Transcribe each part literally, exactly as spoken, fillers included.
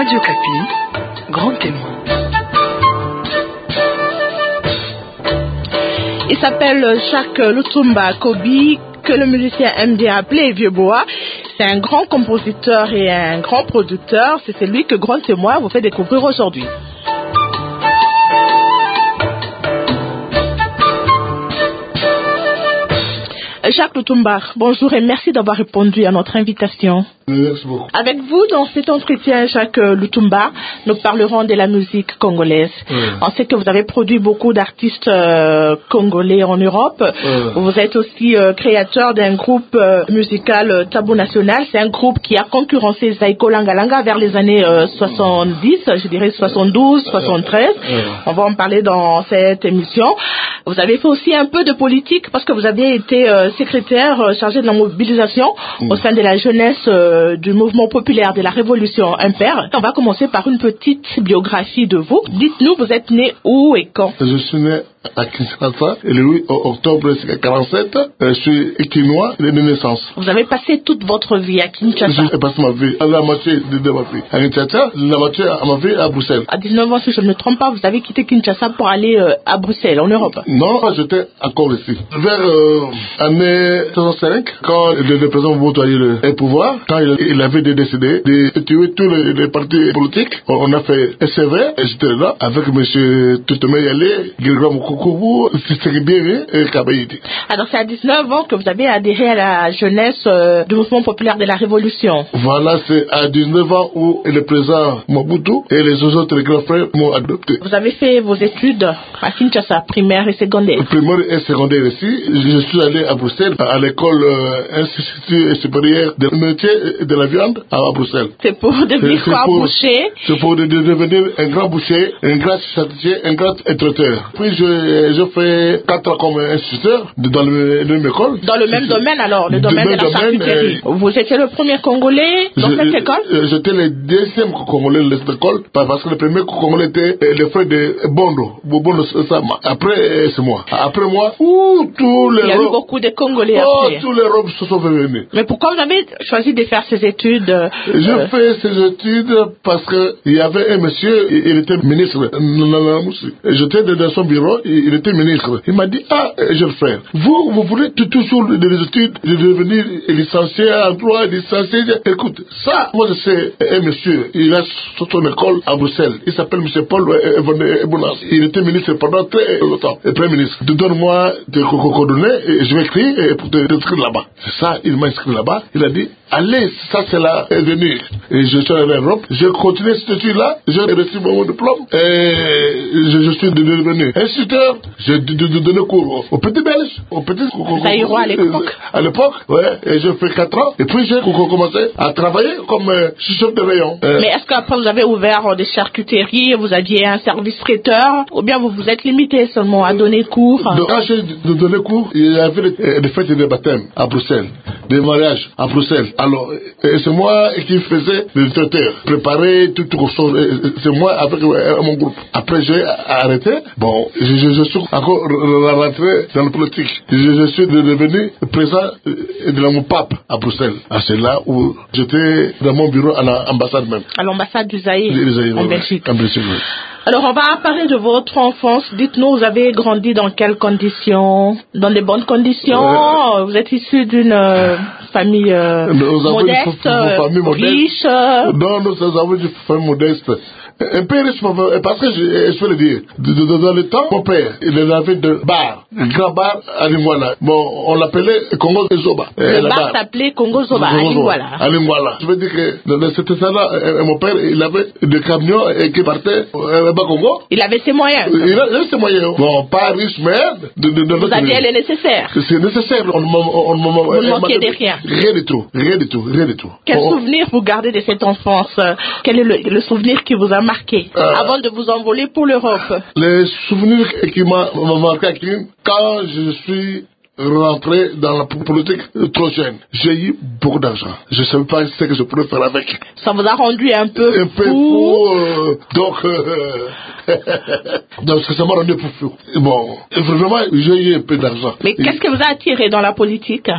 Radio Kapi, grand témoin. Il s'appelle Jacques Lutumba Kobi, que le musicien aime bien appeler Vieux Bois. C'est un grand compositeur et un grand producteur. C'est celui que Grand Témoin vous fait découvrir aujourd'hui. Jacques Lutumba, bonjour et merci d'avoir répondu à notre invitation. Merci beaucoup. Avec vous, dans cet entretien, Jacques Lutumba, nous parlerons de la musique congolaise. Oui. On sait que vous avez produit beaucoup d'artistes euh, congolais en Europe. Oui. Vous êtes aussi euh, créateur d'un groupe euh, musical euh, Tabou National. C'est un groupe qui a concurrencé Zaïko Langalanga vers les années euh, soixante-dix, je dirais soixante-douze, soixante-treize. Oui. On va en parler dans cette émission. Vous avez fait aussi un peu de politique parce que vous avez été euh, secrétaire euh, chargé de la mobilisation oui. au sein de la jeunesse euh, du mouvement populaire de la Révolution Impair. On va commencer par une petite biographie de vous. Dites-nous, vous êtes né où et quand? Je suis né à Kinshasa, le huit octobre mille neuf cent quarante-sept. Je suis équinois de naissance. Vous avez passé toute votre vie à Kinshasa? J'ai passé ma vie, la moitié de, de ma vie à Kinshasa, la moitié à ma vie à Bruxelles. À dix-neuf ans, si je ne me trompe pas, vous avez quitté Kinshasa pour aller euh, à Bruxelles, en Europe? Non, j'étais encore ici. Vers euh, année soixante-cinq, quand le, le président Mobutu a eu le, le pouvoir, quand il, il avait décidé de tuer tous les, les partis politiques, on a fait S V, et j'étais là avec M. Toutomé Yale, Gilgram Koubou, Sissekibiri et Kabaïdi. Alors c'est à dix-neuf ans que vous avez adhéré à la jeunesse euh, du mouvement populaire de la Révolution. Voilà, c'est à dix-neuf ans où le président Mobutu et les autres grands frères m'ont adopté. Vous avez fait vos études à Kinshasa, primaire et secondaire? Primaire et secondaire ici. Je suis allé à Bruxelles, à l'école euh, Institut supérieur de métier et de la viande à Bruxelles. C'est pour devenir quoi, boucher? C'est pour de, de devenir un grand boucher, un grand charcutier, un grand traiteur. Puis je, je fais quatre ans comme instituteur dans le, le même école. Dans le même domaine alors, le domaine de la charcuterie. Euh, Vous étiez le premier Congolais dans je, cette école? euh, J'étais le deuxième Congolais de cette école, parce que le premier Congolais était le frère de Bondo. Bondo Sama. Après, c'est moi. Après moi, ouh, tous les Il y a eu beaucoup de Congolais oh, après. tous les robes se sont venus. Mais pourquoi vous avez choisi de faire ces études? euh, Je euh... fais ces études parce que il y avait un monsieur, il était ministre. J'étais dans son bureau, il était ministre. Il m'a dit, ah, jeune frère, vous, vous voulez toujours des études, de devenir licencié en droit, licencié. Écoute, ça, moi je sais, un monsieur, il a son école à Bruxelles. Il s'appelle M. Paul Ebounas. Il était ministre pendant très longtemps. Et Premier ministre, donne-moi tes coordonnées et je vais écrire pour t'inscrire là-bas. C'est ça, il m'a inscrit là-bas. Il a dit, allez, ça c'est là, venir. Et je suis allé en Europe. J'ai continué cette étude-là. J'ai reçu mon diplôme. Et je, je suis devenu instituteur. J'ai donné cours aux petits Belges, aux petits Zaïrois à l'époque. À l'époque, ouais. Et j'ai fait quatre ans. Et puis j'ai commencé à travailler comme euh, chef de rayon. Euh, Mais est-ce qu'après vous avez ouvert des charcuteries, vous aviez un service traiteur, ou bien vous vous êtes limité seulement à donner cours? Donc, quand j'ai donné cours, il y avait des, des fêtes de baptême à Bruxelles, des mariages à Bruxelles. Alors, c'est moi qui faisais le traiteur, préparer tout, tout, tout. C'est moi avec euh, mon groupe. Après, j'ai arrêté. Bon, je, je, je suis encore rentré dans la politique. Je, je suis devenu président de la mon pape à Bruxelles. Ah, c'est là où j'étais dans mon bureau à l'ambassade même. À l'ambassade du Zaïre, Zaïre, en Belgique. En Belgique, oui. Alors, on va parler de votre enfance. Dites-nous, vous avez grandi dans quelles conditions? Dans de bonnes conditions? Euh, vous êtes issu d'une euh, famille euh, modeste, famille riche? Non, nous avons une famille modeste. Un peu riche, parce que je, je peux le dire, dans le temps, mon père, il avait de bar, un grand bar à Lingwala. Bon, on l'appelait Congo Zoba. Le bar, bar s'appelait Congo Zoba à Lingwala. À Lingwala. Je veux dire que dans cette salle-là, mon père, il avait des camions qui partaient au bas Congo. Il avait ses moyens. Il avait ses moyens. Bon, pas riche, mais de, de, de vous aviez les nécessaires. C'est nécessaire. On, on, on, vous ne manquiez de rien. Rien du tout. Rien du tout. Rien du tout. Quel on, souvenir vous gardez de cette enfance? Quel est le, le souvenir qui vous a marqué euh, avant de vous envoler pour l'Europe? Les souvenirs qui m'ont marqué, quand je suis rentré dans la politique trop jeune, j'ai eu beaucoup d'argent. Je ne savais pas ce que je pourrais faire avec. Ça vous a rendu un peu un fou. peu fou. Euh, donc, euh, donc, ça m'a rendu fou. Bon, vraiment, j'ai eu un peu d'argent. Mais qu'est-ce qui vous a attiré dans la politique?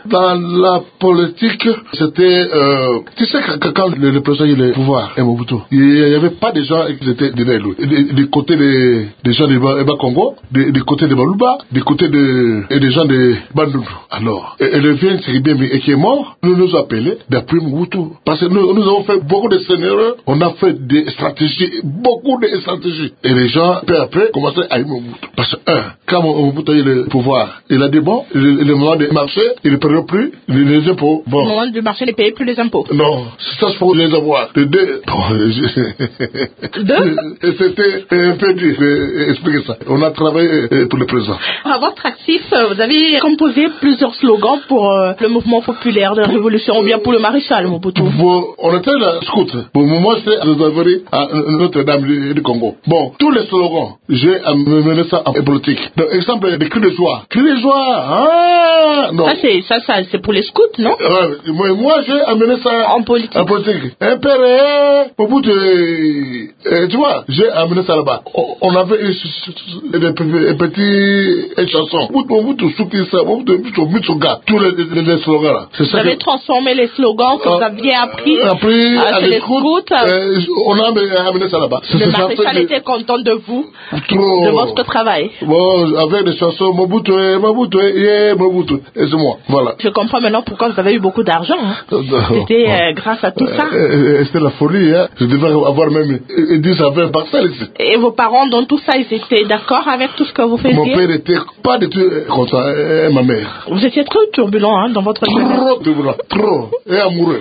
Dans la politique, c'était... Euh, tu sais que, que quand le, le président il est au pouvoir, Mobutu, il n'y avait pas des gens qui étaient derrière lui. Des, des côtés des, des gens du Bas-Congo, des, des côtés de Baluba, des côtés de, et des gens de Bandundu. Alors, et, et le vieux Tshisekedi et qui est mort, nous nous appelons d'après Mobutu. Parce que nous, nous avons fait beaucoup de scénarios, on a fait des stratégies, beaucoup de stratégies. Et les gens, peu à peu, commençaient à aimer Mobutu. Parce que, un, quand Mobutu a eu le pouvoir, il a dit bon, le, le moment du marché, il ne payait plus les, les impôts. Bon. Le moment du marché, il ne payait plus les impôts. Non, ça c'est pour les avoir. De deux. Bon, je... Deux? Et c'était un peu dur d'expliquer ça. On a travaillé pour le président. À votre actif, vous avez composé plusieurs slogans pour euh, le mouvement populaire de la révolution ou bien pour le maréchal Mobutu. Bon, on était là, scout. Pour le moment, c'est à Notre-Dame du, du Congo. Bon, tous les slogans, j'ai amené ça en politique. Donc, exemple, des cris de joie. Cris de joie, ah, non. Ça, c'est, ça, ça, c'est pour les scouts, non? Ouais, moi, moi, j'ai amené ça en politique. En politique. Un père, au bout de, euh, tu vois, j'ai amené ça là-bas. On, on avait des, des petites chansons. Au bout de souki ça, au bout de Mitsuga, tous les, les, les slogans là. C'est ça. Vous avez que... transformé les slogans que euh, vous aviez appris, euh, appris à, à les scouts. Euh, on a amené ça là-bas. Le maréchal était content de vous, trop. De votre travail. Bon, avec des chansons Mobutu, Mobutu, yeah, Mobutu. Et c'est moi, voilà. Je comprends maintenant pourquoi vous avez eu beaucoup d'argent. Hein. C'était euh, grâce à tout ça. Euh, C'était la folie, hein. Je devais avoir même dix à vingt parcelles ici. Et vos parents, dans tout ça, ils étaient d'accord avec tout ce que vous faisiez? Mon père était pas du tout comme ça, et ma mère. Vous étiez trop turbulent hein, dans votre vie. Trop turbulent, trop, et amoureux.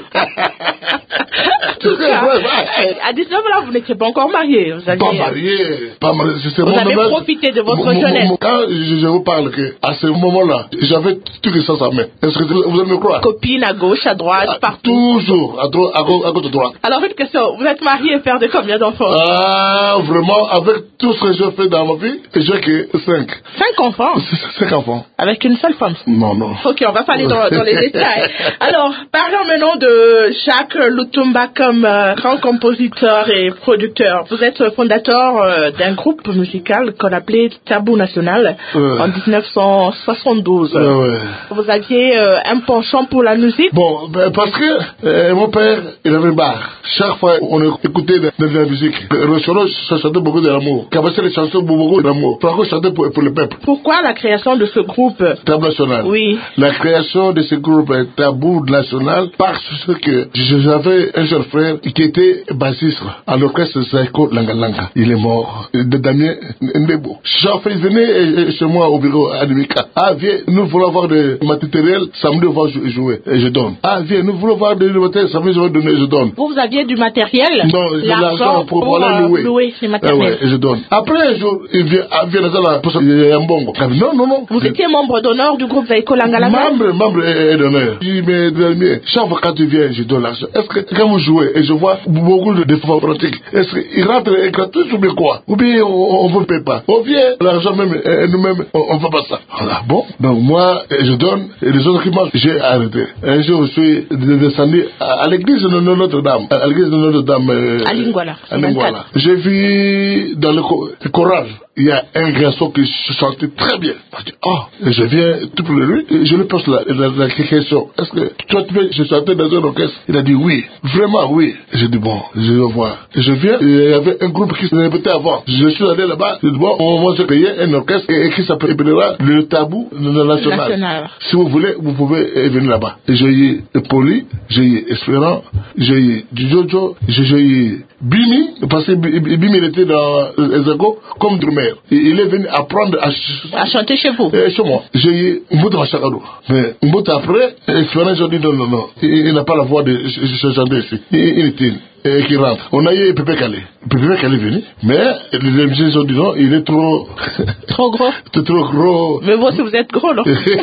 À dix-neuf ans, vous n'étiez pas encore marié. Vous aviez... Pas marié, pas marié. Vous avez même profité de votre mon, jeunesse. Mon, quand je, je vous parle que à ce moment-là, j'avais tout que ça à sa main. Est-ce que vous allez me croire? Copine à gauche, à droite, à, partout. Toujours, à, droite, à, gauche, à gauche, à droite. Alors, une question. Vous êtes marié et père de combien d'enfants? Ah, vraiment, avec tout ce que j'ai fait dans ma vie, j'ai que cinq. Cinq enfants? Cinq enfants. Avec une seule femme? Non, non. Ok, on va pas aller dans, dans les détails. Alors, parlons maintenant de Jacques Lutumba comme euh, grand compositeur et producteur. Vous êtes fondateur euh, d'un groupe musical qu'on appelait Tabou National ouais. en dix-neuf cent soixante-douze. Ouais, ouais. Vous aviez euh, un penchant pour la musique? Bon, ben, parce que euh, mon père, il avait une barre. Chaque fois, on écoutait de, de, de la musique. Rochero chantait beaucoup de l'amour. Cabassé les chansons beaucoup d'amour. Franco chantait pour, pour le peuple. Pourquoi la création de ce groupe Tabou National? Oui. La création de ce groupe Tabou National parce que j'avais un jeune frère qui était bassiste à l'orchestre Zaiko Langalanga. Il est mort. De Damien Ndebo. Chaque fois, il venait chez moi au bureau à Nimika. Ah, viens, nous voulons avoir des matériels, samedi, on va jouer. Et je donne. Ah, viens, nous voulons avoir des matériels, samedi, je vais donner, je donne. Vous, vous aviez du matériel? Non, l'argent pour, pour aller louer. louer ces matériels. Ah ouais, et je donne. Après un jour, il vient, il vient dans la poste, il y a un bongo. Non, non, non. Vous étiez membre d'honneur du groupe Zaiko Langalanga? Membre, membre d'honneur. Je dis, mais, chaque fois quand tu viens, je donne l'argent. Est-ce que quand vous jouez, et je vois beaucoup de défauts pratiques, est-ce qu'il rentre gratuit ou bien quoi? Ou bien on ne vous paye pas? On vient, l'argent même, et nous-mêmes, on ne fait pas ça. Voilà, bon. Donc moi, je donne, et les autres qui mangent, j'ai arrêté. Un jour, je suis descendu à l'église de Notre-Dame. À l'église de Notre-Dame. Euh, à Lingwala. À Lingwala. J'ai vu dans le choral, il y a un garçon qui chantait très bien. Je dis, oh, je viens tout pour lui, et je lui pose la, la, la question. Est-ce que toi, tu veux, je chantais dans un orchestre? Il a dit oui, vraiment oui. J'ai dit, bon, je vais voir. Et je viens, et il y avait un groupe qui se répétait avant. Je suis allé là-bas, j'ai dit, bon, on va se payer un orchestre, et, et qui s'appellera le Tabou National. National. Si vous voulez, vous pouvez venir là-bas. Et j'ai eu Poli, j'ai eu Espérant, j'ai eu Jojo, j'ai eu Bimi, parce que Bimi il était dans les échos comme drummer. Il est venu apprendre à, ch à chanter chez vous. Et chez moi. J'ai eu Mbouta Machakadou. Mais Mbouta après, Espérant, j'ai dit non, non, non. Il, il n'a pas la voix de chanter ici. Il, il est il. Et qui rentre. On a eu Pépé Calais. Pépé Calais est venu, mais les musiciens ont dit non, il est trop... Trop gros. trop gros. Mais vous aussi, vous êtes gros, non?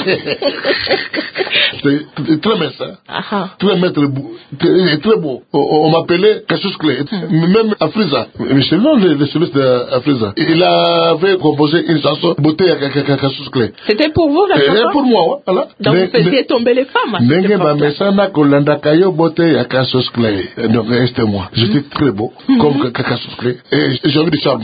C'est très mince, hein. Uh -huh. Très maître, très, très beau. On, on m'appelait Cassius Clay. Hmm. Même à Frisa. Mais c'est non le, le soliste de Frisa. Il avait composé une chanson, Beauté à Cassius Clay. C'était pour vous, la chanson? C'était pour moi, ouais. Voilà. Donc vous faisiez tomber les femmes. Nengue Mamesana Kolanda Kayo Beauté à Cassius Clay. Donc c'était moi. J'étais très beau, mm -hmm. comme Cassius Clay. Et j'avais du charme.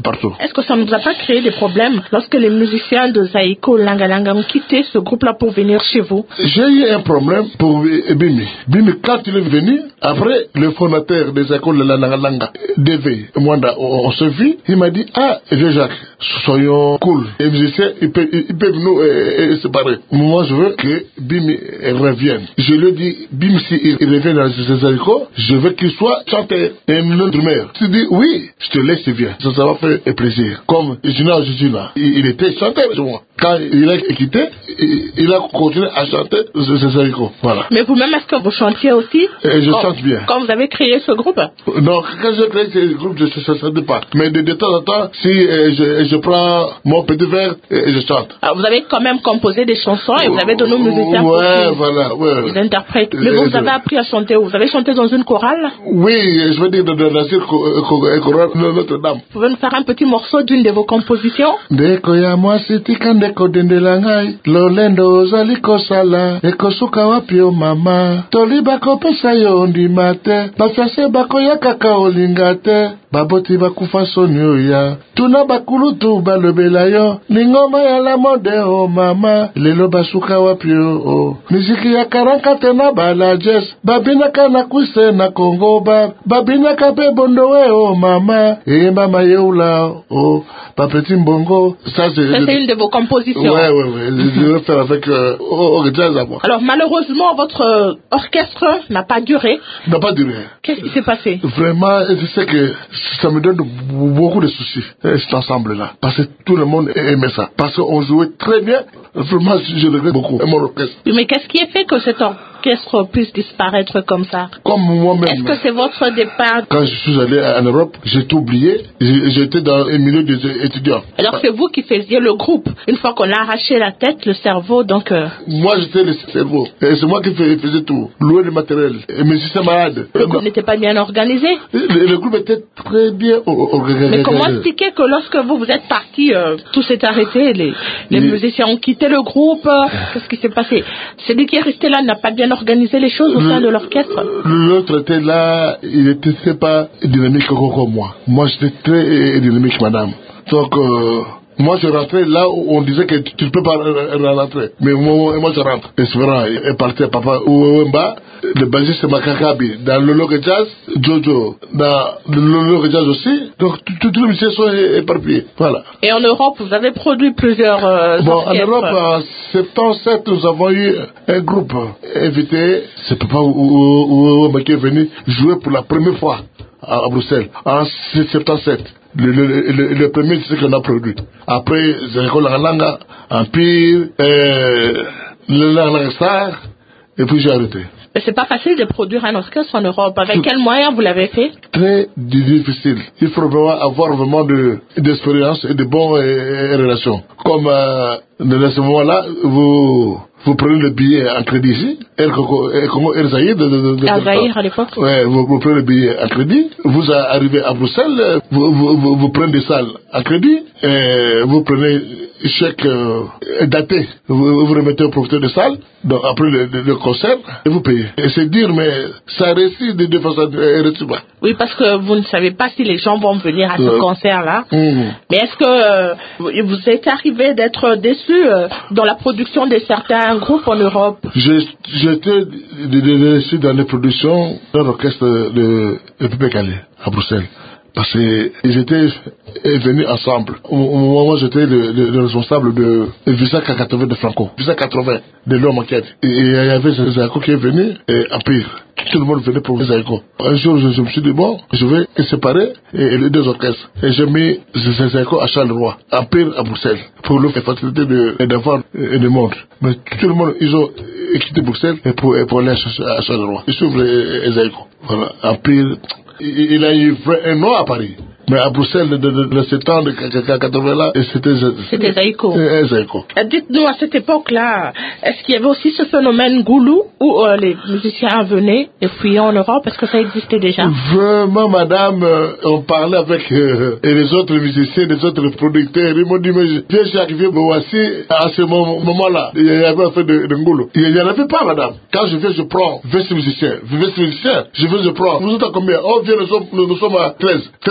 partout. Est-ce que ça ne vous a pas créé des problèmes lorsque les musiciens de Zaïko Langa Langa ont quitté ce groupe-là pour venir chez vous? J'ai eu un problème pour Bimi. Bimi, quand il est venu, après, le fondateur des écoles de Langa Langa, D V, Mwanda, on, on se vit, il m'a dit, ah, vieux Jacques, soyons cool. Les musiciens, ils peuvent, ils peuvent nous euh, euh, séparer. Moi, je veux que Bimi revienne. Je lui ai dit, Bimi, s'il il revient dans ces écoles, je veux qu'il soit chanteur et non drummer. Tu dis, oui, je te laisse, viens. Ça, ça va faire plaisir. Comme Juna Jujuna, il, il était chanteur chez moi. Quand il a quitté, il, il a continué à chanter ces écoles. Voilà. Mais vous-même, est-ce que vous chantiez aussi? Et je quand, chante bien. Quand vous avez créé ce groupe? Non, quand j'ai créé ce groupe, je ne chantais pas. Mais de, de temps en temps, si euh, je, je prends mon petit verre et je chante. Alors, vous avez quand même composé des chansons et vous avez donné aux musiciens ouais, pour qu'ils voilà, ouais. ils interprètent. Mais vous, vous avez appris à chanter où? Vous avez chanté dans une chorale? Oui, je veux dire dans la chorale Notre-Dame. Vous pouvez nous faire un petit morceau d'une de vos compositions? Ndeko ya mwasi tika ndeko dendela ngai lolendo ozali kosala ekosuka wapi o mama toli bakopesa yo ndima te bafiase bakoyaka ka olinga te baboti bakufa soni oya tuna bakulutu balobela yo ningoma ya la mode o mama lelo basuka wapi o miziki ya karanka te na balajes babinaka na kwise na Kongo bar babinaka pe bondowe o mama e mama yeula o papeti mbongo. Ça c'est, ça, c'est une de vos compositions. Ouais, ouais, ouais. Je vais le faire avec euh, au jazz à moi. Alors malheureusement, votre euh, orchestre n'a pas duré. N'a pas duré. Qu'est-ce qui s'est passé? Vraiment, je sais que ça me donne beaucoup de soucis, cet ensemble-là. Parce que tout le monde aimait ça. Parce qu'on jouait très bien. Vraiment, je le regrette beaucoup. Et mon orchestre. Mais qu'est-ce qui a fait que cet orchestre puisse disparaître comme ça? Comme moi-même. Est-ce que c'est votre départ? Quand je suis allé en Europe, j'ai tout oublié. J'étais dans un milieu des étudiants. Alors c'est vous qui faisiez le groupe. Une fois qu'on a arraché la tête, le cerveau, donc... Euh... Moi, j'étais le cerveau. Et c'est moi qui faisais tout. Louer le matériel. Et mes systèmes malades. Le groupe n'était pas bien organisé? Le, le groupe était très bien organisé. Mais comment expliquer que lorsque vous, vous êtes parti, euh, tout s'est arrêté, les, les oui. musiciens ont quitté le groupe, euh, qu'est-ce qui s'est passé? Celui qui est resté là n'a pas bien organisé les choses au sein de l'orchestre? L'autre était là, il n'était pas dynamique comme moi. Moi, j'étais très dynamique, madame. Donc... Euh, moi, je rentrais là où on disait que tu ne peux pas rentrer. Mais moi, moi je rentre. Espérant est parti à Papa Ouemba, le bassiste c'est Makakabi. Dans le Logue Jazz, Jojo. Dans le Logue Jazz aussi. Donc, tous les musiciens sont éparpillés. Voilà. Et en Europe, vous avez produit plusieurs euh, Bon, orchestres. En Europe, en soixante-dix-sept, nous avons eu un groupe invité. C'est Papa Ouemba qui est venu jouer pour la première fois à Bruxelles, en soixante-dix-sept. Le, le, le, le premier, c'est ce qu'on a produit. Après, c'est l'école Langa, Empire, euh, le Langa Star, et puis j'ai arrêté. Mais c'est pas facile de produire un orchestre en Europe. Avec quels moyens vous l'avez fait? Très difficile. Il faut vraiment avoir vraiment de, d'expérience et de bonnes euh, relations. Comme euh, dans ce moment-là, vous... Vous prenez le billet en crédit ici, El Congo, El Zaïre, de, de, de, à Zaïre à l'époque. Ouais, vous, vous prenez le billet en crédit, vous arrivez à Bruxelles, vous, vous, vous, vous prenez des salles en crédit, et vous prenez chèque euh, daté, vous, vous remettez au propriétaire de salle, donc après le, le, le concert, et vous payez. Et c'est dire, mais ça réussit de, de façon réciproque. Oui, parce que vous ne savez pas si les gens vont venir à ce euh, concert-là. Mmh. Mais est-ce que euh, vous êtes arrivé d'être déçu euh, dans la production de certains groupes en Europe? J'étais déçu dans les productions de l'orchestre de, de Pépé Calais, à Bruxelles. Parce qu'ils étaient venus ensemble. Au moment où j'étais le, le, le responsable de Visa quatre-vingts de Franco, Visa quatre-vingts de l'homme enquête. Et il y avait Zaïko qui est venu, et Empire. Tout le monde venait pour Zaïko. Un jour, je, je me suis dit, bon, je vais séparer et les deux orchestres. Et j'ai mis Zaïko à Charleroi, Empire à Bruxelles, pour leur faciliter de, d'avoir une montre. Mais tout le monde, ils ont quitté Bruxelles et pour, et pour aller à Charleroi. Ils s'ouvrent Zaïko. Voilà, Empire. Il a eu un nom à Paris. Mais à Bruxelles, de, de, de, de sept ans, de quatre-vingts là, c'était... C'était Zaïko. Zaïko. Dites-nous, à cette époque-là, est-ce qu'il y avait aussi ce phénomène goulou où euh, les musiciens venaient et fuyaient en Europe? Est-ce que ça existait déjà? Vraiment, madame, euh, on parlait avec euh, les autres musiciens, les autres producteurs. Ils m'ont dit, mais viens chez Akivie Bouassi, à ce moment-là, il y avait un fait de, de goulou. Il n'y en avait pas, madame. Quand je viens, je prends vingt musiciens. vingt musiciens, je viens, je prends. Vous êtes à combien? Oh, viens, nous sommes, nous sommes à treize. treize villes.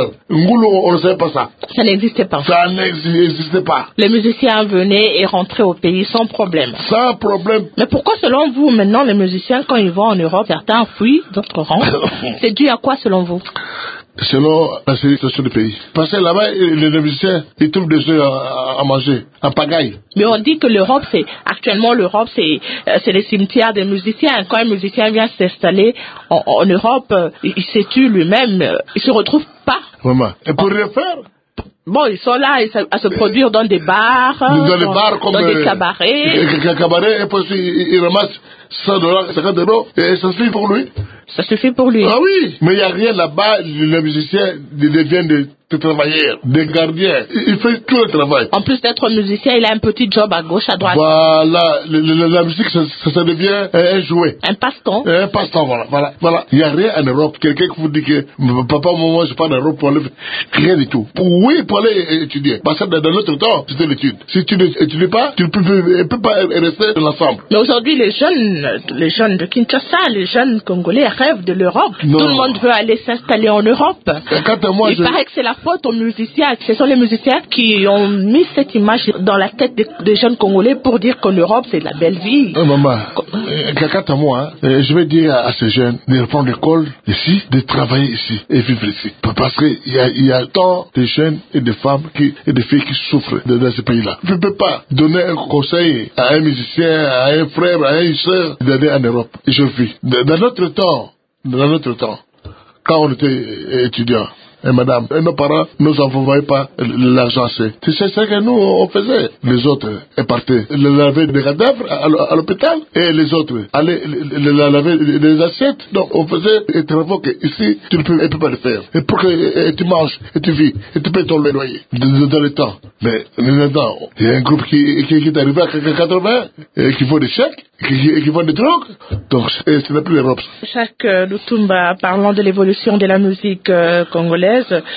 faire. Ngoulou, on ne savait pas ça. Ça n'existait pas. Ça n'existait pas. Les musiciens venaient et rentraient au pays sans problème. Sans problème. Mais pourquoi, selon vous, maintenant, les musiciens, quand ils vont en Europe, certains fuient, d'autres rentrent? C'est dû à quoi, selon vous? Selon la situation du pays. Parce que là-bas, les, les musiciens, ils trouvent des choses à, à manger, en pagaille. Mais on dit que l'Europe, c'est, actuellement, l'Europe, c'est, euh, c'est les cimetières des musiciens. Quand un musicien vient s'installer en, en Europe, euh, il, il se tue lui-même, euh, il se retrouve pas. Vraiment. Et pour rien faire? Bon, ils sont là à se produire dans des bars, dans, dans, des bars comme dans des cabarets. cabarets, et puis ils il ramassent cent dollars, cinquante euros, et ça suffit pour lui. Ça suffit pour lui. Ah oui, mais il n'y a rien là-bas, les musiciens deviennent des, des travailleurs, des gardiens. Il fait tout le travail. En plus d'être musicien, il a un petit job à gauche, à droite. Voilà, le, le, la musique, ça, ça, ça devient un jouet. Un passe-temps. Un passe-temps, voilà, voilà, voilà. Il n'y a rien en Europe. Quelqu'un qui vous dit que papa, maman, je pars en Europe pour aller, rien du tout. Oui, pour aller étudier. Parce que dans notre temps, c'était l'étude. Si tu n'étudies pas, tu ne peux, peux, peux pas rester dans l'ensemble. Mais aujourd'hui, les jeunes, les jeunes de Kinshasa, les jeunes Congolais rêvent de l'Europe. Non. Tout le monde veut aller s'installer en Europe. Quand moi, Il je... paraît que c'est la faute aux musiciens. Ce sont les musiciens qui ont mis cette image dans la tête des, des jeunes Congolais pour dire qu'en Europe, c'est de la belle vie. Non, maman, quant à moi, hein, je vais dire à ces jeunes de reprendre l'école ici, de travailler ici et vivre ici. Parce qu'il y a, il y a tant de jeunes et de femmes qui, et de filles qui souffrent de, dans ce pays-là. Je ne peux pas donner un conseil à un musicien, à un frère, à une soeur d'aller en Europe. Je vis. Dans notre temps, dans notre temps, quand on était étudiant, et madame, et nos parents nous envoyaient pas l'argent, c'est c'est ce que nous on faisait. Les autres partaient laver des cadavres à l'hôpital et les autres allaient laver des assiettes. Donc on faisait des travaux que ici tu ne peux, peux pas le faire. Et pour que et tu manges et tu vis et tu payes ton loyer dans le temps. Mais maintenant, il y a un groupe qui, qui, qui est arrivé à quatre-vingts et qui font des chèques, qui, qui font des drogues. Donc ce n'est plus l'Europe. Jacques Lutumba, parlant de l'évolution de la musique euh, congolaise.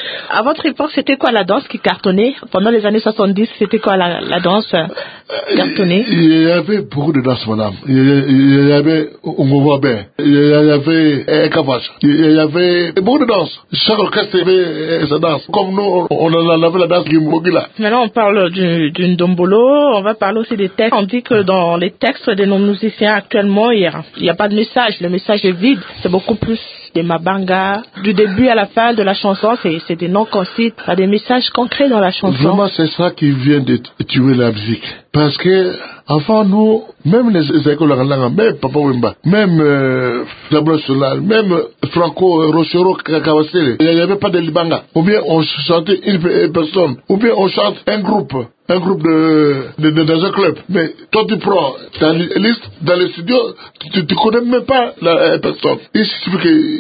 À votre époque, c'était quoi la danse qui cartonnait? Pendant les années soixante-dix, c'était quoi la, la danse euh, cartonnée? Il y avait beaucoup de danses, madame. Il y avait Ungovabe, il y avait Ekavache, il y avait beaucoup de danses. Chaque orchestre avait sa danse. Comme nous, on avait la danse qui Mogila. Maintenant, on parle du, du Ndombolo, on va parler aussi des textes. On dit que dans les textes de nos musiciens actuellement, il n'y a, a pas de message. Le message est vide. C'est beaucoup plus des mabanga. Du début à la fin de la chanson, c'est des noms qu'on cite. Il y a des messages concrets dans la chanson. Vraiment, c'est ça qui vient de tuer la musique. Parce que, enfin, nous, même les, les écoles, même Papa Wemba, même euh, Dablo Solal, même Franco Rochero Kawasele, il n'y avait pas de Libanga. Ou bien on chantait une personne, ou bien on chante un groupe. Un groupe de, de, de, dans un club. Mais toi, tu prends ta liste dans les studios, tu ne connais même pas la, la personne. Il suffit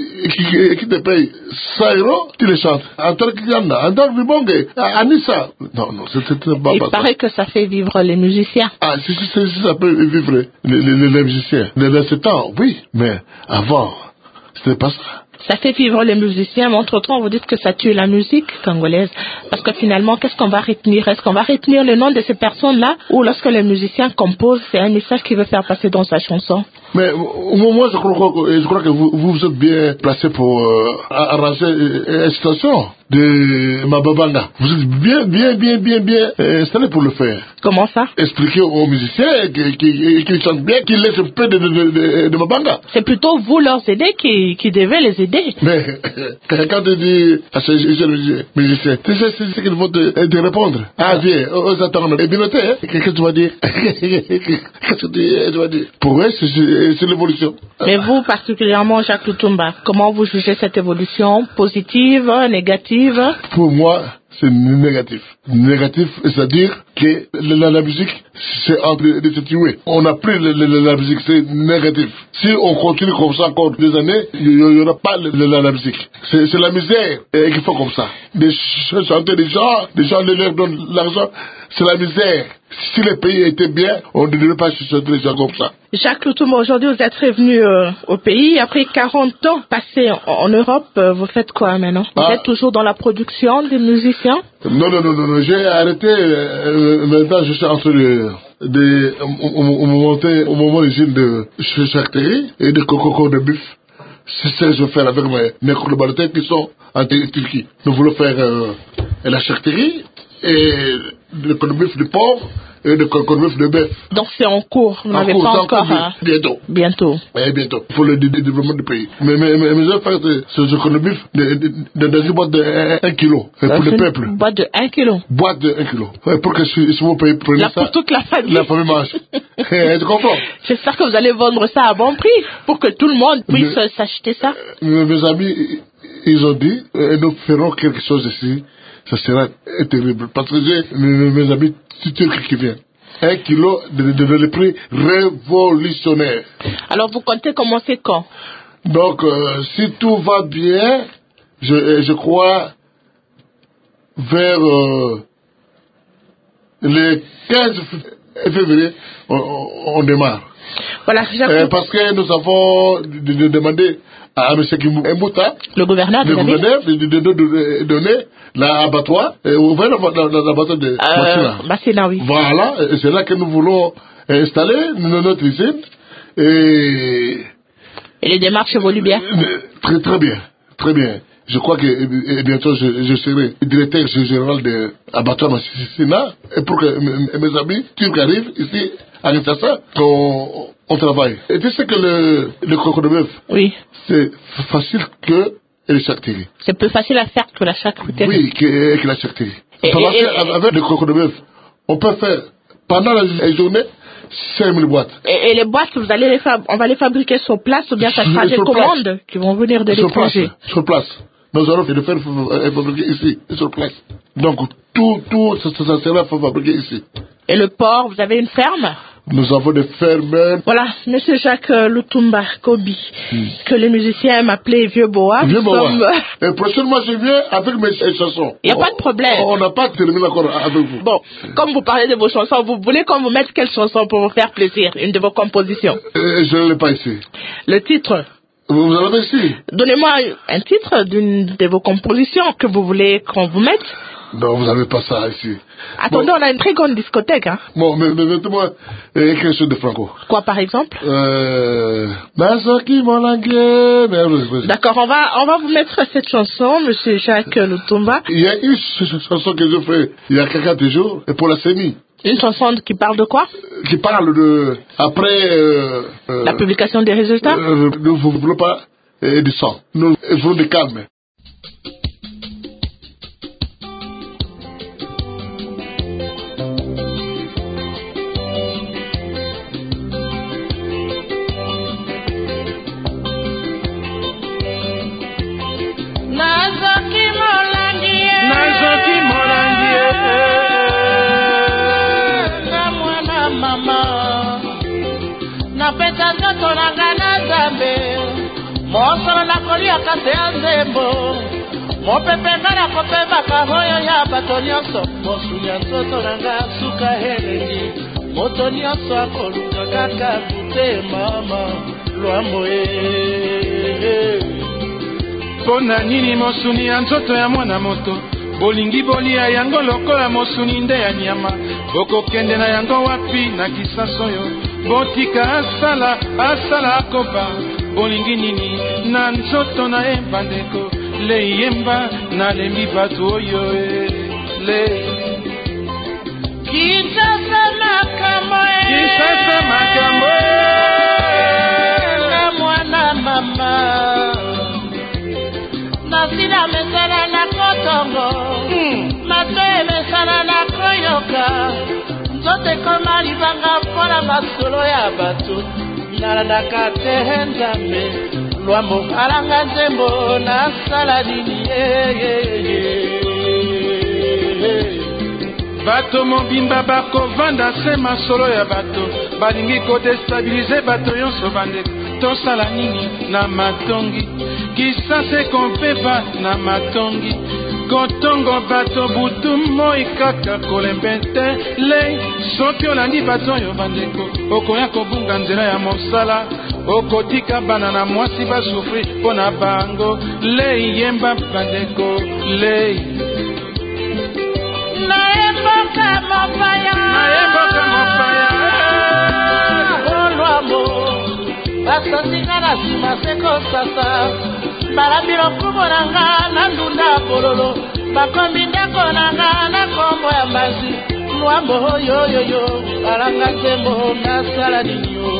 que, qui te paye cent euros, tu les chantes. En tant que Yanda, en tant que Bibongue, Anissa. Non, non, c'était pas Il paraît que ça fait vivre les musiciens. Ah, si, si, si, si ça peut vivre les, les, les, les musiciens. Dans ce temps, oui, mais avant, c'était pas ça. Ça fait vivre les musiciens, mais entre-temps, vous dites que ça tue la musique congolaise. Parce que finalement, qu'est-ce qu'on va retenir? Est-ce qu'on va retenir le nom de ces personnes-là? Ou lorsque les musiciens composent, c'est un message qu'il veut faire passer dans sa chanson? Mais moi, je crois, je crois que vous, vous êtes bien placé pour euh, arranger une situation de Mababanga. Vous êtes bien, bien, bien, bien, bien installé pour le faire. Comment ça? Expliquer aux musiciens qu'ils qui, qui chantent bien, qu'ils laissent un peu de, de, de, de Mabanga. C'est plutôt vous leur aider qui, qui devez les aider. Mais quand tu dis à ces jeunes musiciens, tu sais ce qu'ils vont te, te répondre. Ah, viens, aux attendre. Et bien noté, hein? Qu'est-ce que tu vas dire? Qu'est-ce que tu vas dire? Pour eux, c'est l'évolution. Mais vous, particulièrement, Jacques Lutumba, comment vous jugez cette évolution? Positive, négative? Pour moi, c'est négatif. Négatif, c'est-à-dire que la, la musique, c'est en train de se tuer. On n'a plus la, la, la musique, c'est négatif. Si on continue comme ça encore des années, il n'y aura pas la, la, la musique. C'est la misère qu'il faut comme ça. Des chanter des gens, des gens leur donnent l'argent, c'est la misère. Si le pays était bien, on ne devrait pas chanter des gens comme ça. Jacques Lutumba, aujourd'hui vous êtes revenu euh, au pays. Après quarante ans passés en, en Europe, euh, vous faites quoi maintenant? Vous ah. êtes toujours dans la production des musiciens? Non, non, non, non, non. J'ai arrêté. Euh, maintenant, je suis en train de, de, de monter au moment d'usine de charcuterie et de coco de buff. c'est ce que je vais faire avec mes, mes collaborateurs qui sont en Turquie. Nous voulons faire euh, la charcuterie et le corned-beef de porc et le corned-beef de bœuf. Donc c'est en cours, vous n'avez pas encore... Hein? Bientôt. Bientôt. Oui, bientôt, pour le dé développement du pays. Mais, mais, mais, mais je vais faire ce corned-beef dans une boîte de un kilo, pour le peuple. Une boîte de un kilo. Boîte de un kilo. Ouais, pour que si, si vous preniez Là, ça... pour toute la famille. La famille mange. Tu comprends? J'espère que vous allez vendre ça à bon prix, pour que tout le monde puisse s'acheter ça. Mes, mes amis, ils ont dit, et nous ferons quelque chose ici, ça sera terrible. Parce que j'ai mes, mes amis turcs qui viennent. Un kilo de, de, de le prix révolutionnaire. Alors vous comptez commencer quand? Donc, euh, si tout va bien, je, je crois vers euh, le quinze février, on, on démarre. Voilà, euh, parce que nous avons de, de demander à M. Mbouta, le gouverneur, le gouverneur de, de, de, de, de donner l'abattoir, ouvrir l'abattoir de euh, Massina, oui. Voilà, c'est là que nous voulons installer notre usine. Et, et les démarches évoluent bien. Très très bien, très bien. Je crois que et bientôt je, je serai directeur général de l'abattoir Massina, et pour que mes, mes amis turcs arrivent ici à Kinshasa, qu'on on travaille. Et tu sais que le, le coco de bœuf, oui, c'est facile que le charcuterie. C'est plus facile à faire que la charcuterie. Oui, que, que la charcuterie. Et, et, et, avec le coco de bœuf, on peut faire pendant la journée cinq mille boîtes. Et, et les boîtes, vous allez les fab... on va les fabriquer sur place ou bien ça sera des commandes place. Qui vont venir de l'étranger? Sur place. Nous allons le faire fabriquer ici, sur place. Donc tout, tout ça, ça sera fabriqué ici. Et le porc, vous avez une ferme? Nous avons des fermes. Voilà, Monsieur Jacques Lutumba Kobi, hmm. que les musiciens aiment appeler Vieux Boa. Vieux Boa. Sommes... Et prochainement, je viens avec mes chansons. Il n'y a oh, pas de problème. On n'a pas terminé encore avec vous. Bon, comme vous parlez de vos chansons, vous voulez qu'on vous mette quelle chanson pour vous faire plaisir? Une de vos compositions? euh, Je ne l'ai pas ici. Le titre? Vous en avez ici? Donnez-moi un titre d'une de vos compositions que vous voulez qu'on vous mette. Non, vous n'avez pas ça ici. Attendez, bon, on a une très grande discothèque, hein. Bon, mais, mais mettez-moi euh, quelque chose de franco. Quoi, par exemple? Euh... D'accord, on va, on va vous mettre cette chanson, Monsieur Jacques Lutumba. Il y a une chanson que je fais il y a quelques jours, et pour la C E M I. Une chanson qui parle de quoi? Qui parle de... Après... Euh, euh, la publication des résultats? euh, Nous ne voulons pas euh, du sang. Nous voulons du calme. Napeta ndoto nanga na Nzambe mosolo nakoliaka te ya nzembo mopepenga nakopembaka oyo ya bato nyonso mosuni ya nzoto nanga suka elengi moto nyonso akoluka kaka bute mama lwambo e mpo na nini mosuni ya nzoto ya mwana moto bolingi bolia yango lokola mosuni nde ya nyama bokokende na yango wapi na kisasa oyo botika asala asala akoba bolingi nini na nzoto na ye bandeko le yemba na lembi bato oyo le kisasa makambo kisasa makambo na mwana mama nasila mesana na kotongo mato emesana na koyoka nzote koma libanga mpona masolo ya bato nalandaka te Nzambe lwambo alanga nzembo nasala nini bato mobimba bakovanda se masolo ya bato balingi kodestabilize bato nyonso bandeko tosala nini na matongi kisase kompeba na matongi kotongo bato butu moi kaka kolembe te le soki olandi bato oyo bandeko okoya kobunga nzela ya mosala okotika bana na mwasi basufri mpo na bango le yemba bandeko le naemboka mopaya naemboka mopaya olwamo basanzinga na nsima sekosasa balabi lokumu na nga na ndunda bololo bakombi ndako na nga na kombo ya mbazi lwambo oyoyoyo alanga nzembo nasala ninyo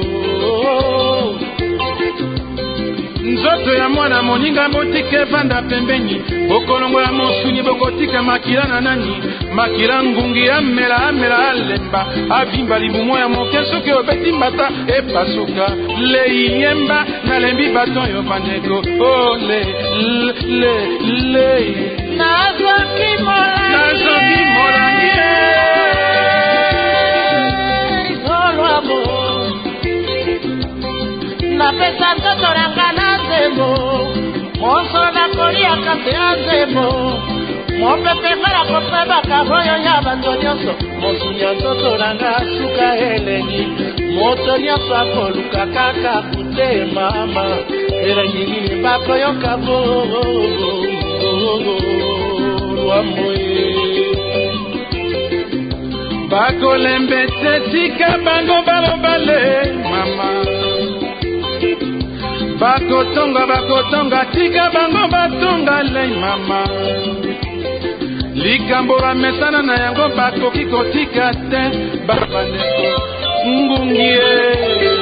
nzoto ya mwana moninga botike vanda pembeni bokolongola mosuni bokotika makila na nani makila ngungi amela amela alemba avimba libumo ya moke soki obeti mbata epasuka leiyemba nalembi bato yo bandeko o le le le nazoki molangi nazoki molangi olwabo napesa nzoto nanga na nzembo mosolo nakolia kase ya nzembo mopepe ngala kopebaka oyo ya bato nyonso mosuni ya nzoto nanga suka elengi moto nyonso akoluka kaka kutemama elengi nini bakoyoka bo lwamoye bakolembete tika bango balobale mama bakotonga bakotonga tika bango batonga lei mama likambo bamesana na yango bakoki kotika te babandeko ngungie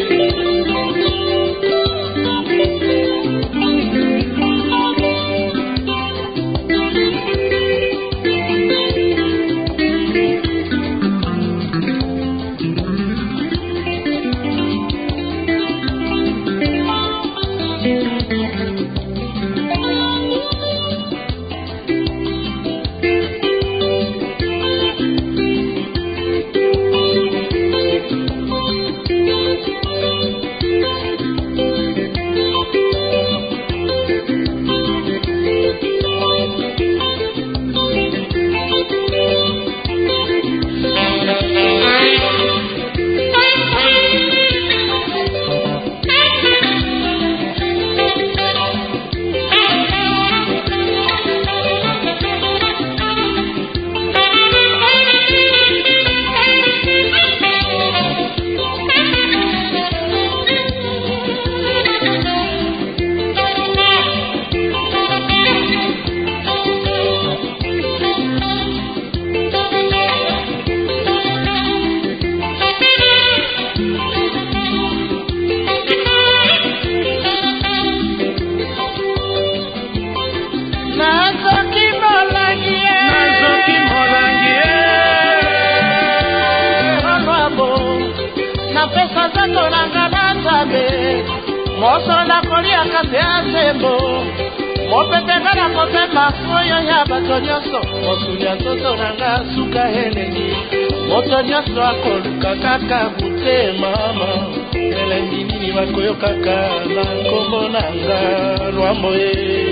mosonda kolia kase ya nzembo mopepenga na kopema oyo ya bato nyonso mosuni ya nzoto nanga suka elengi moto nyonso akoluka kaka butemama elengi nini bakoyokaka na nkombo nanga lwamboye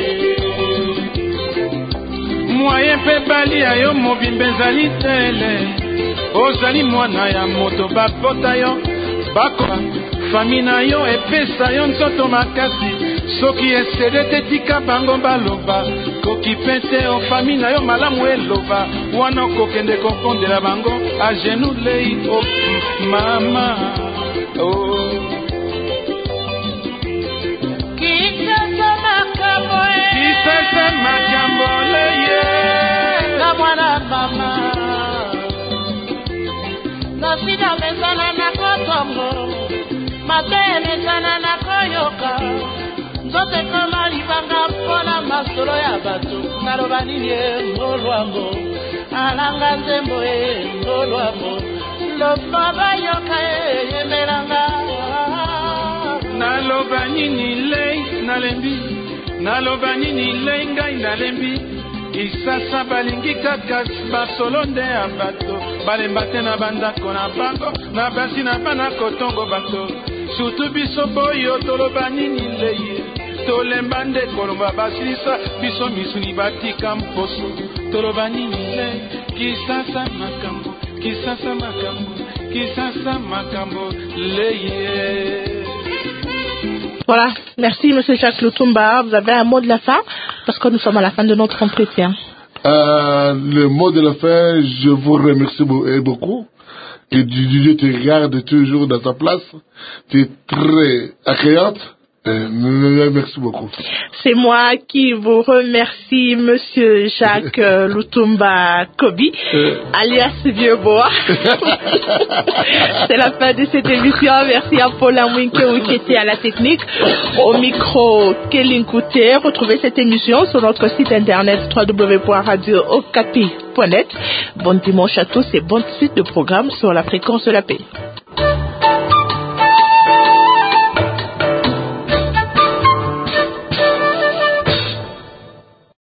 moye mpe balia yo mobimba ezali tele ozali mwana ya moto babota yo bakoba fami na yo epesa yo nzoto makasi soki esede te tika bango baloba koki pe te o fami na yo malamu eloba wana okokende kokondela bango a genoux lei o mama oh. kisasa makambo kisasa makambo leye na mwana mama nasida mesana na kotongo matemesana na koyoka nzote koma libanga mpona masolo ya bato naloba nini ngolwango alanga nzembo e ngolwango loba bayoka e yemelanga naloba nini lei nalembi naloba nini lei ngai nalembi isasa balingi kaka basolo nde ya bato balemba te na bandako na bango na basi na bana kotongo bato surtout biso boyo toloba nini leye tolemba nde kolomba basilisa biso misuni batika mposo toloba nini le kisasa makambo kisasa makambo kisasa makambo leye. Voilà, merci Monsieur Jacques Lutumba. Vous avez un mot de la fin parce que nous sommes à la fin de notre entretien. Euh, le mot de la fin, je vous remercie beaucoup. Que Dieu te garde toujours dans ta place. Tu es très accueillante. Euh, merci beaucoup. C'est moi qui vous remercie, Monsieur Jacques euh, Lutumba Kobi, euh. alias Vieux-Bois. C'est la fin de cette émission. Merci à Paul Amouinke qui était à la technique. Au micro, Kéline Kouté. Retrouvez cette émission sur notre site internet w w w point radio okapi point net. Bon dimanche à tous et bonne suite de programme sur la fréquence de la paix.